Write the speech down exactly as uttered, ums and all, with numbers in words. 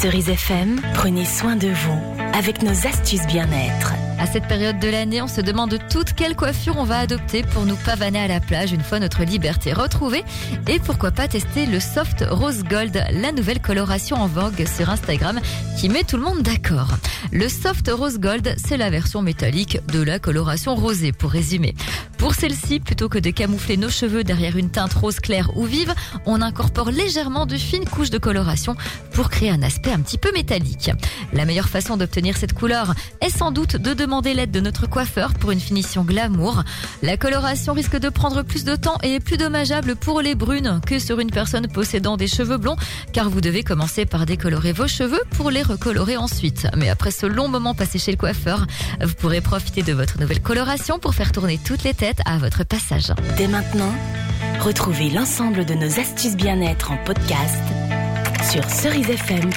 Cerise F M, prenez soin de vous avec nos astuces bien-être. À cette période de l'année, on se demande toute quelle coiffure on va adopter pour nous pavaner à la plage une fois notre liberté retrouvée. Et pourquoi pas tester le Soft Rose Gold, la nouvelle coloration en vogue sur Instagram qui met tout le monde d'accord. Le Soft Rose Gold, c'est la version métallique de la coloration rosée, pour résumer. Pour celle-ci, plutôt que de camoufler nos cheveux derrière une teinte rose claire ou vive, on incorpore légèrement de fines couches de coloration pour créer un aspect un petit peu métallique. La meilleure façon d'obtenir cette couleur est sans doute de demander l'aide de notre coiffeur pour une finition glamour. La coloration risque de prendre plus de temps et est plus dommageable pour les brunes que sur une personne possédant des cheveux blonds, car vous devez commencer par décolorer vos cheveux pour les recolorer ensuite. Mais après ce long moment passé chez le coiffeur, vous pourrez profiter de votre nouvelle coloration pour faire tourner toutes les têtes à votre passage. Dès maintenant, retrouvez l'ensemble de nos astuces bien-être en podcast sur cerise f m